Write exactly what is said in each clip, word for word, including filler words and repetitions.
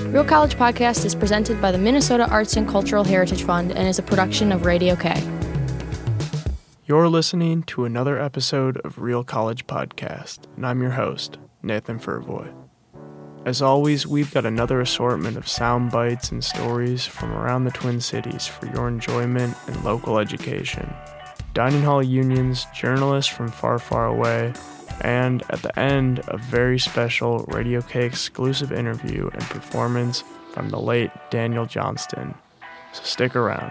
Real College Podcast is presented by the Minnesota Arts and Cultural Heritage Fund and is a production of Radio K. You're listening to another episode of Real College Podcast, and I'm your host, Nathan Furvoy. As always, we've got another assortment of sound bites and stories from around the Twin Cities for your enjoyment and local education. Dining hall unions, journalists from far, far away, and at the end, a very special Radio K exclusive interview and performance from the late Daniel Johnston. So stick around.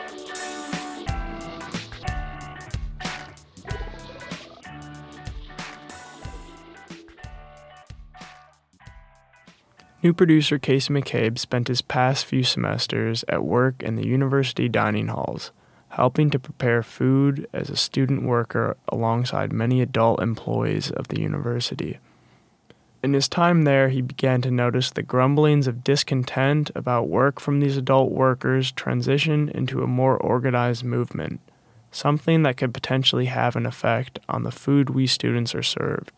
New producer Casey McCabe spent his past few semesters at work in the university dining halls, helping to prepare food as a student worker alongside many adult employees of the university. In his time there, he began to notice the grumblings of discontent about work from these adult workers transition into a more organized movement, something that could potentially have an effect on the food we students are served.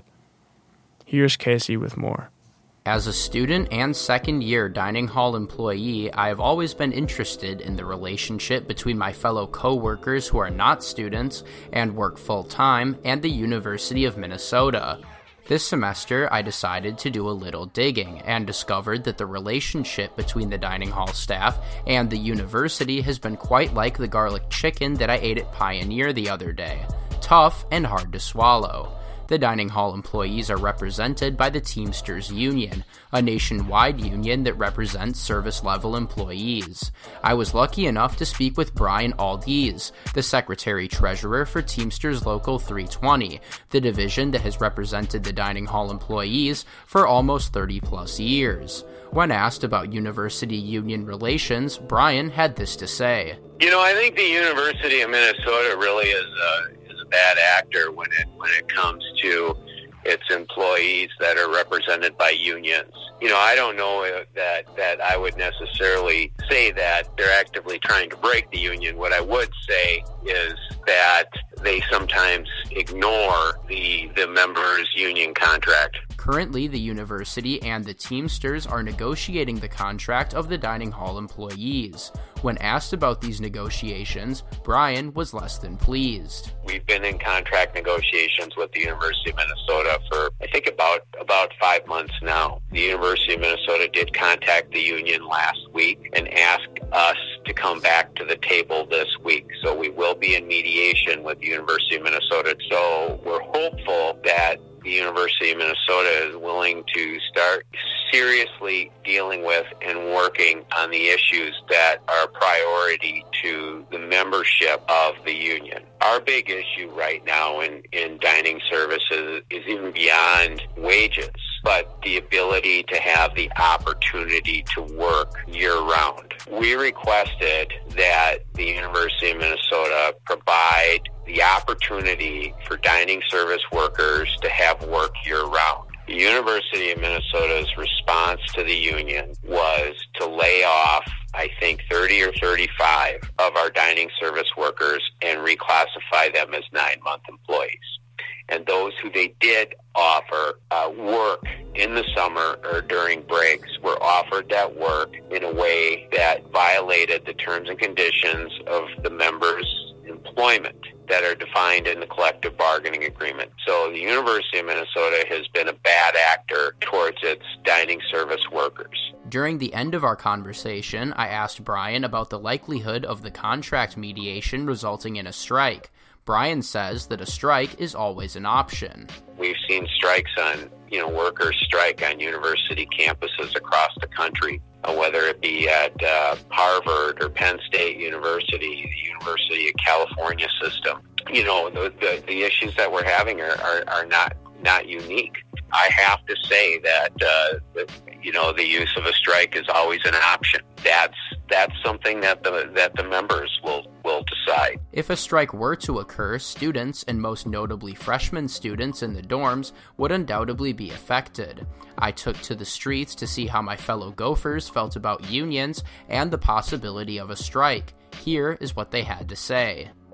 Here's Casey with more. As a student and second-year dining hall employee, I have always been interested in the relationship between my fellow co-workers who are not students and work full-time and the University of Minnesota. This semester, I decided to do a little digging and discovered that the relationship between the dining hall staff and the university has been quite like the garlic chicken that I ate at Pioneer the other day. Tough and hard to swallow. The dining hall employees are represented by the Teamsters Union, a nationwide union that represents service-level employees. I was lucky enough to speak with Brian Aldiz, the secretary-treasurer for Teamsters Local three twenty, the division that has represented the dining hall employees for almost thirty plus years. When asked about university union relations, Brian had this to say. You know, I think the University of Minnesota really is a bad actor when it when it comes to its employees that are represented by unions. You know, I don't know that that I would necessarily say that they're actively trying to break the union. What I would say is that they sometimes ignore the the members' union contract. Currently, the university and the Teamsters are negotiating the contract of the dining hall employees. When asked about these negotiations, Brian was less than pleased. We've been in contract negotiations with the University of Minnesota for, I think, about about five months now. The University of Minnesota did contact the union last week and ask us to come back to the table this week. So we will be in mediation with the University of Minnesota. So we're hopeful that the University of Minnesota is willing to start seriously dealing with and working on the issues that are a priority to the membership of the union. Our big issue right now in, in dining services is even beyond wages, but the ability to have the opportunity to work year-round. We requested that the University of Minnesota provide the opportunity for dining service workers to have work year-round. The University of Minnesota's response to the union was to lay off, I think, thirty or thirty-five of our dining service workers and reclassify them as nine-month employees. And those who they did offer uh, work in the summer or during breaks were offered that work in a way that violated the terms and conditions of the members' employment that are defined in the collective bargaining agreement. So the University of Minnesota has been a bad actor towards its dining service workers. During the end of our conversation, I asked Brian about the likelihood of the contract mediation resulting in a strike. Brian says that a strike is always an option. We've seen strikes on, you know, workers strike on university campuses across the country, uh, whether it be at uh, Harvard or Penn State University, the University of California system. You know, the the, the issues that we're having are, are, are not, not unique. I have to say that, uh, that, you know, the use of a strike is always an option. That's that's something that the that the members will, will decide. If a strike were to occur, students, and most notably freshman students in the dorms, would undoubtedly be affected. I took to the streets to see how my fellow Gophers felt about unions and the possibility of a strike. Here is what they had to say.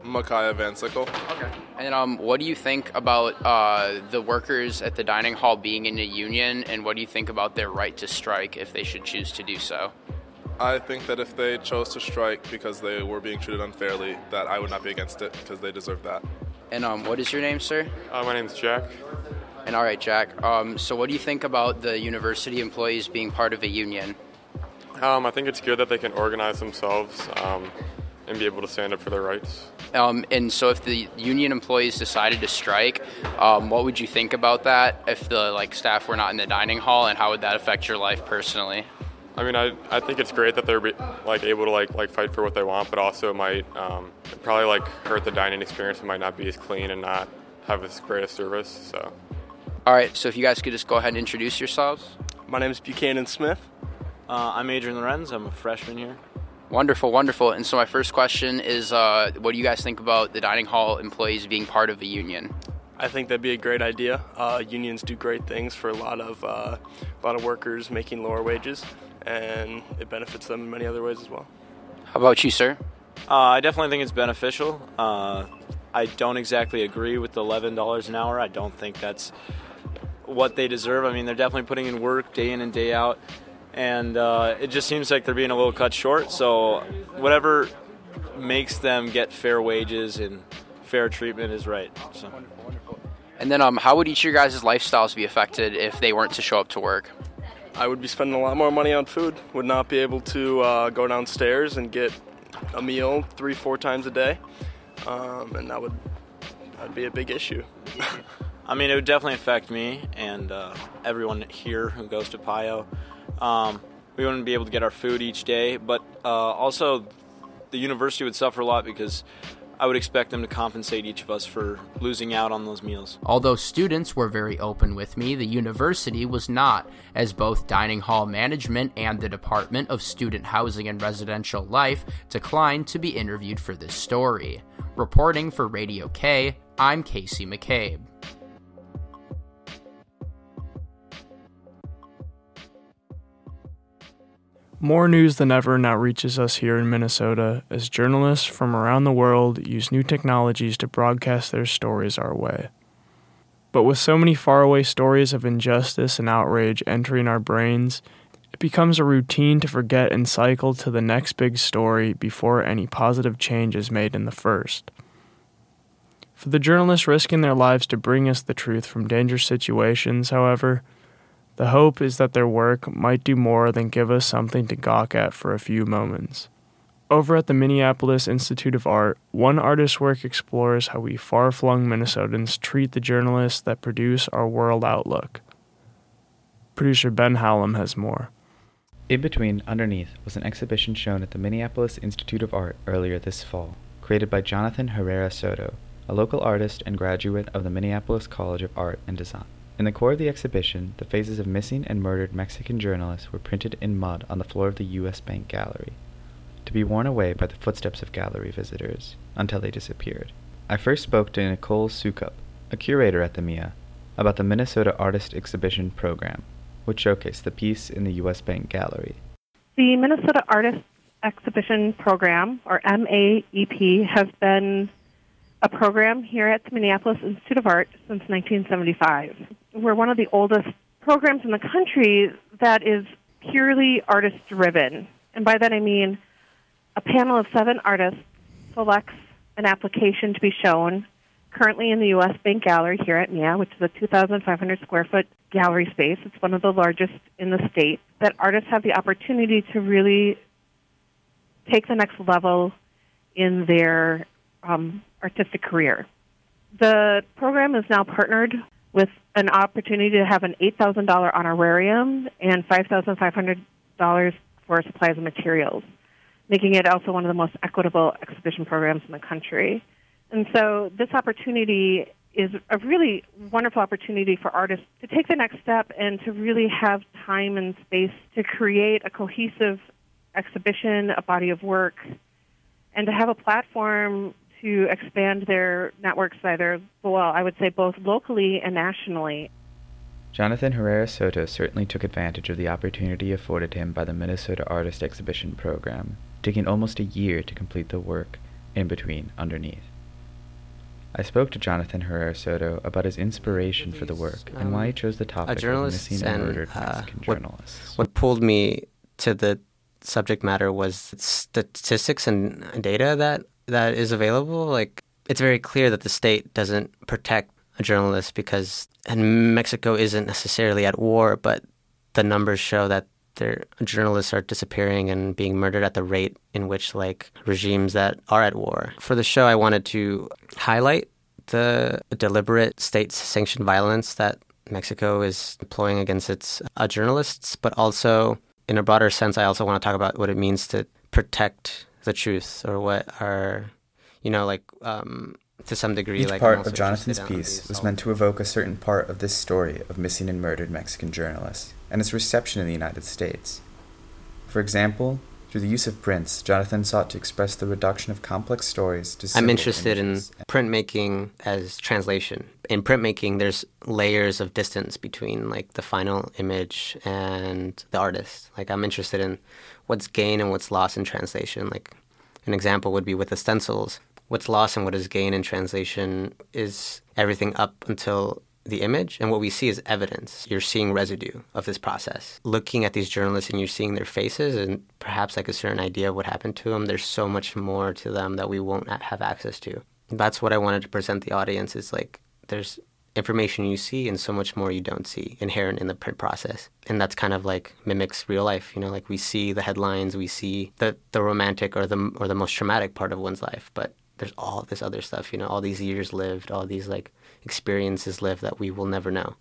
Micaiah Van Sickle. Okay. And um, what do you think about uh, the workers at the dining hall being in a union, and what do you think about their right to strike if they should choose to do so? I think that if they chose to strike because they were being treated unfairly, that I would not be against it because they deserve that. And um, what is your name, sir? Uh, my name's Jack. And all right, Jack. Um, so what do you think about the university employees being part of a union? Um, I think it's good that they can organize themselves um, and be able to stand up for their rights. Um, and so if the union employees decided to strike, um, what would you think about that if the like staff were not in the dining hall, and how would that affect your life personally? I mean, I, I think it's great that they're be, like able to like like fight for what they want, but also it might um, it probably like hurt the dining experience. It might not be as clean and not have as great a service. So. All right. So if you guys could just go ahead and introduce yourselves. My name is Buchanan Smith. Uh, I'm Adrian Lorenz. I'm a freshman here. Wonderful, wonderful. And so my first question is, uh, what do you guys think about the dining hall employees being part of a union? I think that'd be a great idea. Uh, unions do great things for a lot of uh, a lot of workers making lower wages, and it benefits them in many other ways as well. How about you, sir? Uh, I definitely think it's beneficial. Uh, I don't exactly agree with the eleven dollars an hour. I don't think that's what they deserve. I mean, they're definitely putting in work day in and day out. And uh, it just seems like they're being a little cut short. So whatever makes them get fair wages and fair treatment is right. So. Wonderful, wonderful. And then um, how would each of your guys' lifestyles be affected if they weren't to show up to work? I would be spending a lot more money on food. Would not be able to uh, go downstairs and get a meal three, four times a day. Um, and that would that'd be a big issue. I mean, it would definitely affect me and uh, everyone here who goes to P I O. Um, we wouldn't be able to get our food each day, but uh, also the university would suffer a lot because I would expect them to compensate each of us for losing out on those meals. Although students were very open with me, the university was not, as both dining hall management and the Department of Student Housing and Residential Life declined to be interviewed for this story. Reporting for Radio K, I'm Casey McCabe. More news than ever now reaches us here in Minnesota as journalists from around the world use new technologies to broadcast their stories our way. But with so many faraway stories of injustice and outrage entering our brains, it becomes a routine to forget and cycle to the next big story before any positive change is made in the first. For the journalists risking their lives to bring us the truth from dangerous situations, however, the hope is that their work might do more than give us something to gawk at for a few moments. Over at the Minneapolis Institute of Art, one artist's work explores how we far-flung Minnesotans treat the journalists that produce our world outlook. Producer Ben Hallam has more. In Between, Underneath was an exhibition shown at the Minneapolis Institute of Art earlier this fall, created by Jonathan Herrera Soto, a local artist and graduate of the Minneapolis College of Art and Design. In the core of the exhibition, the faces of missing and murdered Mexican journalists were printed in mud on the floor of the U S Bank Gallery, to be worn away by the footsteps of gallery visitors, until they disappeared. I first spoke to Nicole Sukup, a curator at the M I A, about the Minnesota Artist Exhibition program, which showcased the piece in the U S Bank Gallery. The Minnesota Artist Exhibition program, or M A E P, has been a program here at the Minneapolis Institute of Art since nineteen seventy-five. We're one of the oldest programs in the country that is purely artist-driven. And by that I mean a panel of seven artists selects an application to be shown currently in the U S Bank Gallery here at M I A, which is a two thousand five hundred square foot gallery space. It's one of the largest in the state. That artists have the opportunity to really take the next level in their um, artistic career. The program is now partnered with an opportunity to have an eight thousand dollars honorarium and five thousand five hundred dollars for supplies and materials, making it also one of the most equitable exhibition programs in the country. And so this opportunity is a really wonderful opportunity for artists to take the next step and to really have time and space to create a cohesive exhibition, a body of work, and to have a platform to expand their networks either, well, I would say both locally and nationally. Jonathan Herrera Soto certainly took advantage of the opportunity afforded him by the Minnesota Artist Exhibition program, taking almost a year to complete the work In Between, Underneath. I spoke to Jonathan Herrera Soto about his inspiration for the work um, and why he chose the topic of missing and murdered uh, Mexican what, journalists. What pulled me to the subject matter was statistics and data that, that is available. Like, it's very clear that the state doesn't protect a journalist because, and Mexico isn't necessarily at war, but the numbers show that their journalists are disappearing and being murdered at the rate in which, like, regimes that are at war. For the show, I wanted to highlight the deliberate state-sanctioned violence that Mexico is employing against its uh, journalists, but also, in a broader sense, I also want to talk about what it means to protect the truth, or what are, you know, like, um, to some degree, Each like... part of Jonathan's piece was meant to evoke a certain part of this story of missing and murdered Mexican journalists, and its reception in the United States. For example, through the use of prints, Jonathan sought to express the reduction of complex stories to simple I'm interested images. in printmaking as translation. In printmaking, there's layers of distance between, like, the final image and the artist. Like, I'm interested in what's gained and what's lost in translation. Like, an example would be with the stencils. What's lost and what is gained in translation is everything up until the image, and what we see is evidence. You're seeing residue of this process. Looking at these journalists and you're seeing their faces and perhaps like a certain idea of what happened to them, there's so much more to them that we won't have access to. That's what I wanted to present the audience, is like, there's information you see and so much more you don't see inherent in the print process. And that's kind of like mimics real life, you know, like we see the headlines, we see the, the romantic or the or the most traumatic part of one's life, but there's all this other stuff, you know, all these years lived, all these, like, experiences lived that we will never know.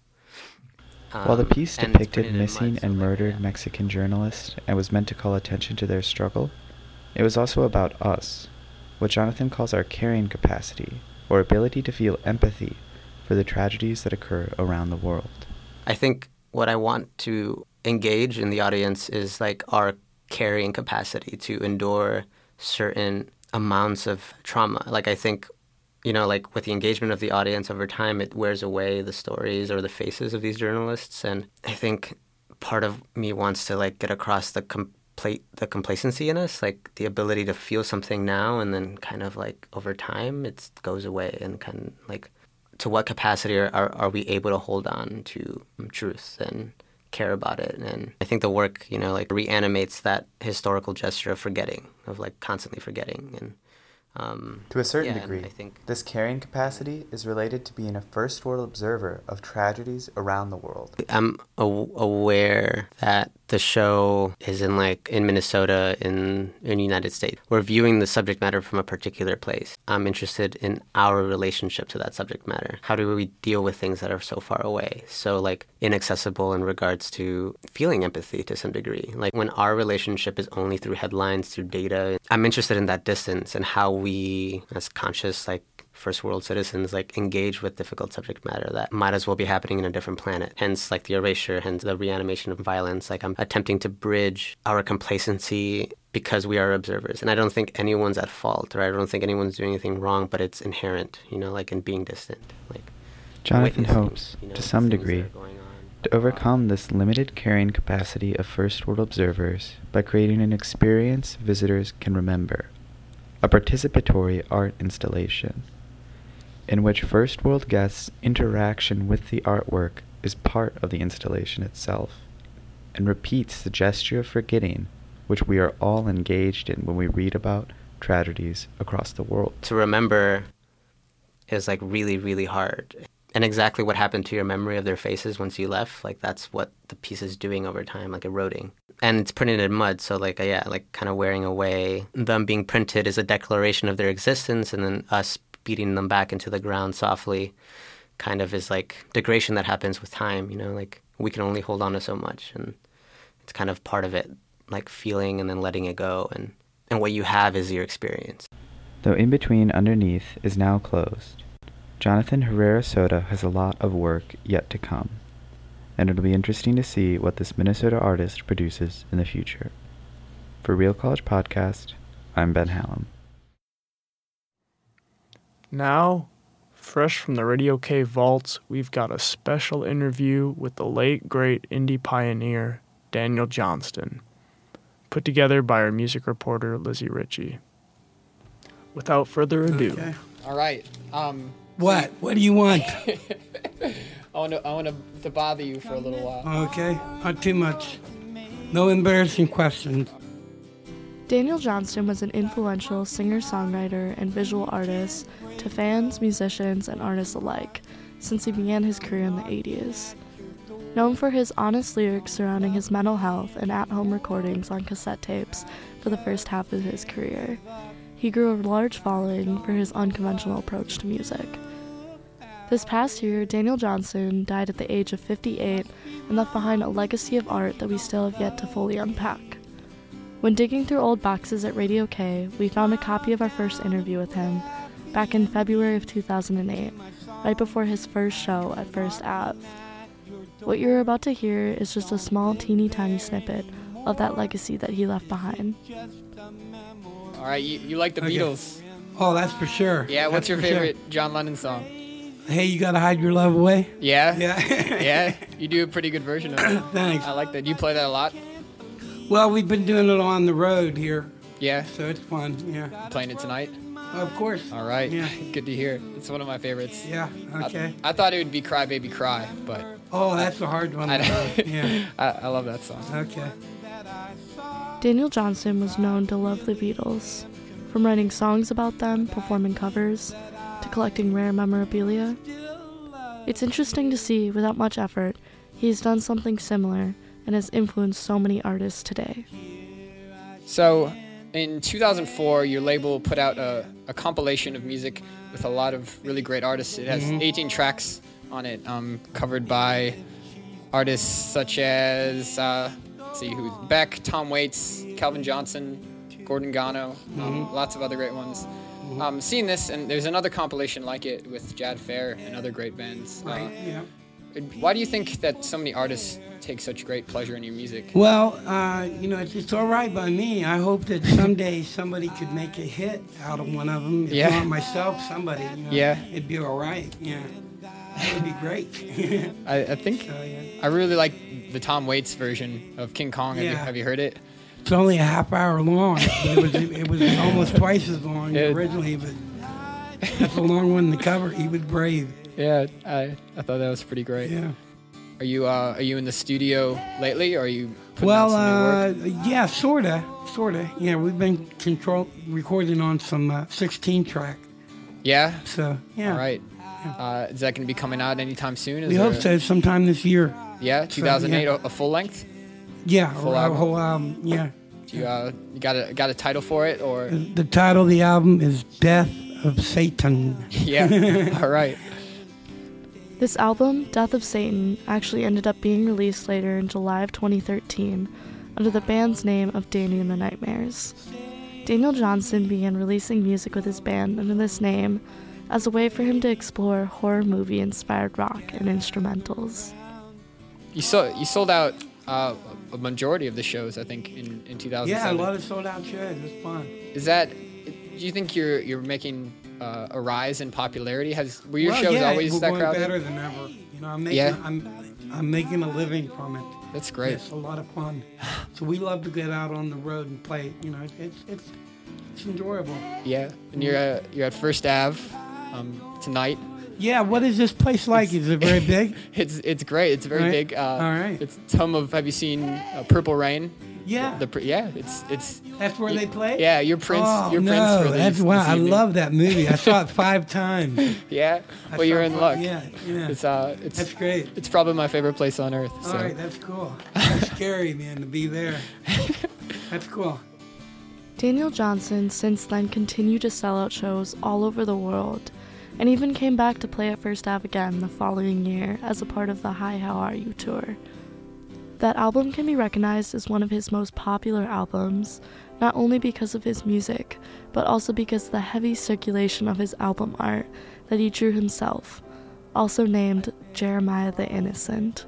Um, While the piece depicted missing and murdered Mexican journalists and was meant to call attention to their struggle, it was also about us, what Jonathan calls our carrying capacity, or ability to feel empathy for the tragedies that occur around the world. I think what I want to engage in the audience is, like, our carrying capacity to endure certain amounts of trauma. Like, I think, you know, like, with the engagement of the audience over time, it wears away the stories or the faces of these journalists. And I think part of me wants to, like, get across the compla- the complacency in us, like the ability to feel something now and then kind of, like, over time it goes away, and kind of, like, to what capacity are, are, are we able to hold on to truth and care about it. And I think the work, you know, like, reanimates that historical gesture of forgetting, of, like, constantly forgetting. And um, to a certain yeah, degree, I think this carrying capacity is related to being a first world observer of tragedies around the world. I'm aw- aware that the show is in, like, in Minnesota, in in the United States. We're viewing the subject matter from a particular place. I'm interested in our relationship to that subject matter. How do we deal with things that are so far away, so, like, inaccessible in regards to feeling empathy to some degree? Like, when our relationship is only through headlines, through data, I'm interested in that distance and how we, as conscious, like, first world citizens, like, engage with difficult subject matter that might as well be happening in a different planet. Hence, like, the erasure, hence the reanimation of violence. Like, I'm attempting to bridge our complacency because we are observers. And I don't think anyone's at fault, or I don't think anyone's doing anything wrong, but it's inherent, you know, like, in being distant. Like, Jonathan hopes, you know, to some degree, to overcome this limited carrying capacity of first world observers by creating an experience visitors can remember, a participatory art installation, in which first world guests' interaction with the artwork is part of the installation itself, and repeats the gesture of forgetting which we are all engaged in when we read about tragedies across the world. To remember is, like, really, really hard. And exactly what happened to your memory of their faces once you left, like, that's what the piece is doing over time, like, eroding. And it's printed in mud, so, like, uh, yeah, like, kind of wearing away. Them being printed is a declaration of their existence, and then us beating them back into the ground softly kind of is, like, degradation that happens with time, you know, like, we can only hold on to so much, and it's kind of part of it, like, feeling and then letting it go, and, and what you have is your experience. Though In Between Underneath is now closed, Jonathan Herrera Soto has a lot of work yet to come, and it'll be interesting to see what this Minnesota artist produces in the future. For Real College Podcast, I'm Ben Hallam. Now, fresh from the Radio K vaults, we've got a special interview with the late, great indie pioneer, Daniel Johnston, put together by our music reporter, Lizzie Ritchie. Without further ado. Okay. All right. Um, What? What do you want? I want to I want to, to bother you for a little while. Okay, not too much. No embarrassing questions. Daniel Johnston was an influential singer-songwriter and visual artist to fans, musicians, and artists alike since he began his career in the eighties. Known for his honest lyrics surrounding his mental health and at-home recordings on cassette tapes for the first half of his career, he grew a large following for his unconventional approach to music. This past year, Daniel Johnston died at the age of fifty-eight and left behind a legacy of art that we still have yet to fully unpack. When digging through old boxes at Radio K, we found a copy of our first interview with him back in February of two thousand eight, right before his first show at First Ave. What you're about to hear is just a small, teeny tiny snippet of that legacy that he left behind. All right, you, you like the Okay. Beatles. Oh, that's for sure. Yeah, what's That's your for sure. favorite John Lennon song? Hey, you gotta hide your love away? Yeah? Yeah. Yeah, you do a pretty good version of it. Thanks. I like that. You play that a lot? Well, we've been doing it on the road here. Yeah. So it's fun, yeah. Playing it tonight? Of course. All right. Yeah. Good to hear. It's one of my favorites. Yeah, okay. I, I thought it would be Cry Baby Cry, but... Oh, that's a hard one. I, to yeah. I, I love that song. Okay. Daniel Johnston was known to love the Beatles, from writing songs about them, performing covers, to collecting rare memorabilia. It's interesting to see, without much effort, he's done something similar and has influenced so many artists today. So, in two thousand four, your label put out a, a compilation of music with a lot of really great artists. It has Mhm. eighteen tracks on it, um, covered by artists such as, uh, let's see who, Beck, Tom Waits, Calvin Johnson, Gordon Gano, um, Mhm. lots of other great ones. Um, seeing this, and there's another compilation like it with Jad Fair and other great bands. Right, Uh, yeah. Why do you think that so many artists take such great pleasure in your music? Well, uh, you know, it's, it's all right by me. I hope that someday somebody could make a hit out of one of them. If Yeah. not myself, somebody. You know, Yeah. It'd be all right. Yeah. That would be great. I, I think I really like the Tom Waits version of King Kong. Have, you, Yeah. have you heard it? It's only a half hour long. But it was it was almost twice as long Yeah. originally, but that's a long one to cover. He was brave. Yeah, I, I thought that was pretty great. Yeah. Are you uh, are you in the studio lately, or are you putting Well, out some new work? uh, yeah, sorta, sorta. Yeah, we've been control recording on some uh, sixteen track. Yeah. So yeah. All right. Uh, is that going to be coming out anytime soon? Is We there hope a- so, sometime this year. Yeah, So, two thousand eight, yeah. a, a full length. Yeah, Full a, a album? whole album. Yeah. Do you uh, you got a got a title for it, or? The title of the album is Death of Satan. Yeah. All right. This album, Death of Satan, actually ended up being released later in July of twenty thirteen under the band's name of Danny and the Nightmares. Daniel Johnston began releasing music with his band under this name as a way for him to explore horror movie-inspired rock and instrumentals. You sold you sold out uh, a majority of the shows, I think, in, in two thousand seven. Yeah, a lot of sold out shows. It was fun. Is that? Do you think you're you're making uh, a rise in popularity? Has were your well, shows yeah, always we're that going crowded? better than ever. You know, I'm making Yeah. I'm I'm making a living from it. That's great. It's a lot of fun. So we love to get out on the road and play. You know, it's it's it's enjoyable. Yeah, and you're uh, you're at First Ave um, tonight. Yeah, what is this place like? Is it very big? It's it's great. It's very Right. big. Uh, All right. It's home of. Have you seen uh, Purple Rain? Yeah. The, the yeah. It's it's. That's where they play? Yeah, you're Prince. Oh, you're no, Prince for that's these, wow. this I evening. love that movie. I saw it five times. Yeah. I Well, you're saw in it- luck. Yeah, yeah. It's uh, it's That's great. It's probably my favorite place on earth. All so. right, that's cool. That's scary, man, to be there. That's cool. Daniel Johnston since then continued to sell out shows all over the world, and even came back to play at First Ave again the following year as a part of the Hi How Are You tour. That album can be recognized as one of his most popular albums, not only because of his music, but also because of the heavy circulation of his album art that he drew himself, also named Jeremiah the Innocent.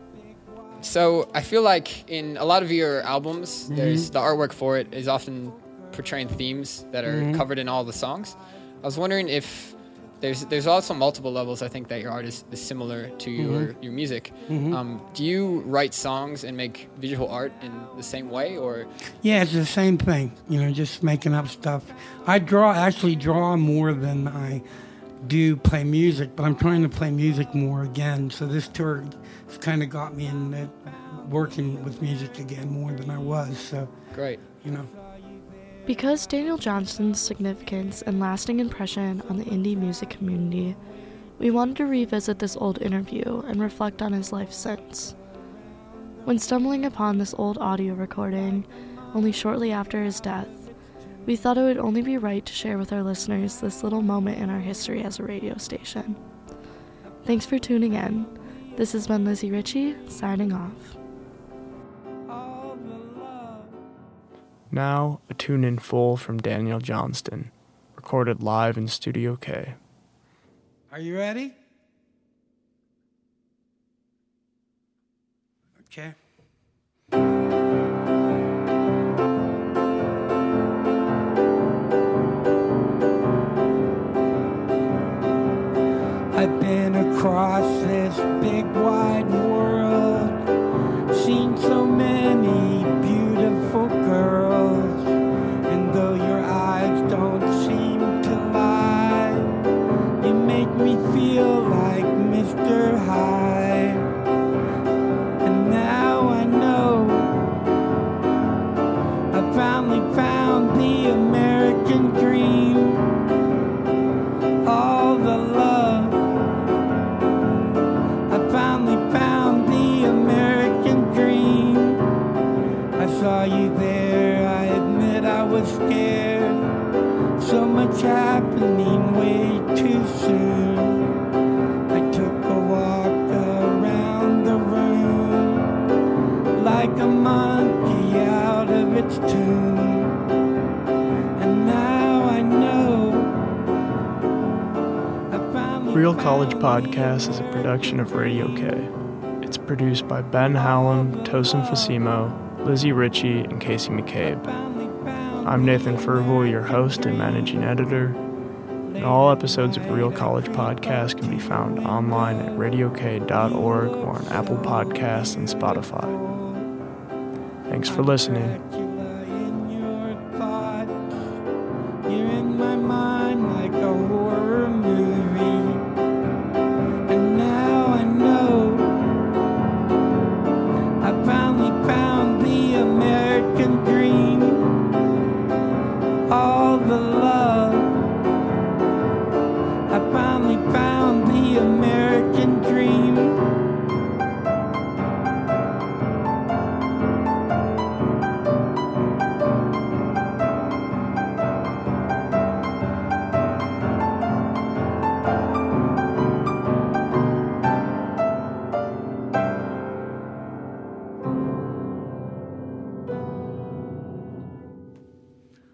So I feel like in a lot of your albums, Mm-hmm. there's the artwork for it is often portraying themes that are Mhm. covered in all the songs. I was wondering if there's there's also multiple levels. I think that your art is, is similar to your Mhm. your music. Mhm. Um, do you write songs and make visual art in the same way, or? Yeah, it's the same thing. You know, just making up stuff. I draw, actually draw more than I do play music, but I'm trying to play music more again. So this tour has kind of got me in the, working with music again more than I was. So great, you know. Because Daniel Johnston's significance and lasting impression on the indie music community, we wanted to revisit this old interview and reflect on his life since. When stumbling upon this old audio recording, only shortly after his death, we thought it would only be right to share with our listeners this little moment in our history as a radio station. Thanks for tuning in. This has been Lizzie Ritchie, signing off. Now, a tune in full from Daniel Johnston, recorded live in Studio K. Are you ready? Okay. I've been across this big wide world, seen so many beautiful girls, and though your eyes don't seem to lie, you make me feel like Mister Hyde. And now I know I finally found the American dream. All the love, I finally found the American dream. I saw you there, I admit I was scared. So much happening way too soon. I took a walk around the room like a monkey out of its tune. And now I know I finally Real College Podcast is a production of Radio K. It's produced by Ben Hallam, Tosin Fasimo, Lizzie Ritchie, and Casey McCabe. I'm Nathan Furvel, your host and managing editor. And all episodes of Real College Podcast can be found online at radio k dot org or on Apple Podcasts and Spotify. Thanks for listening. You're in my mind like a horror movie. And now I know I finally found the American dream. All the love, I finally found the American dream.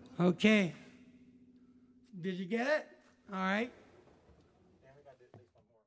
Okay. Did you get it? All right.